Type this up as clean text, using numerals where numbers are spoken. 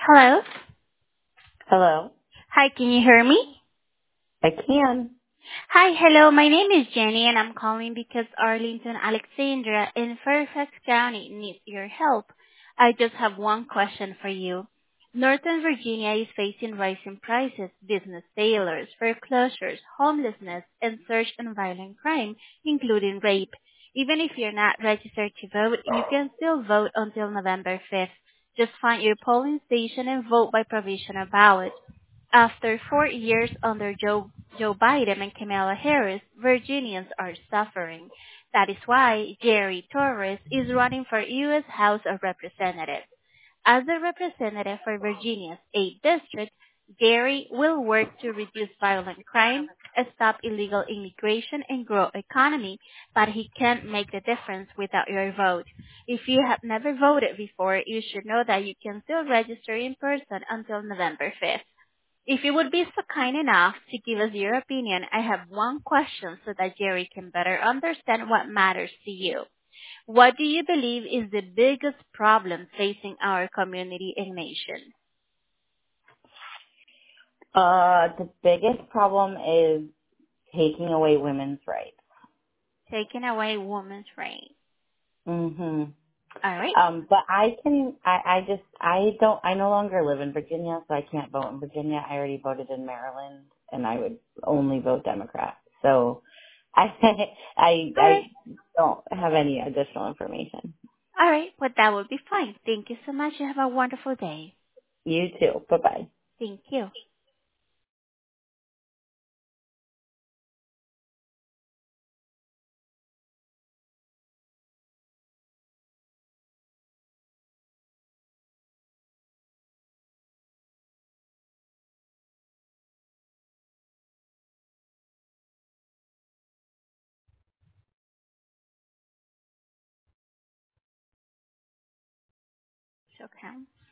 Hello. Hello. Hi, can you hear me? I can. Hi, hello. My name is Jenny, and I'm calling because Arlington, Alexandria in Fairfax County needs your help. I just have one question for you. Northern Virginia is facing rising prices, business failures, foreclosures, homelessness, and surge in violent crime, including rape. Even if you're not registered to vote, you can still vote until November 5th. Just find your polling station and vote by provisional ballot. After 4 years under Joe Biden and Kamala Harris, Virginians are suffering. That is why Jerry Torres is running for U.S. House of Representatives. As the representative for Virginia's 8th District, Jerry will work to reduce violent crime, stop illegal immigration, and grow economy, but he can't make the difference without your vote. If you have never voted before, you should know that you can still register in person until November 5th. If you would be so kind enough to give us your opinion, I have one question so that Jerry can better understand what matters to you. What do you believe is the biggest problem facing our community and nation? The biggest problem is taking away women's rights. Taking away women's rights. Mhm. All right. But I no longer live in Virginia, so I can't vote in Virginia. I already voted in Maryland, and I would only vote Democrat. So I, All right. I don't have any additional information. All right. Well, that would be fine. Thank you so much. You have a wonderful day. You too. Bye bye. Thank you. So count.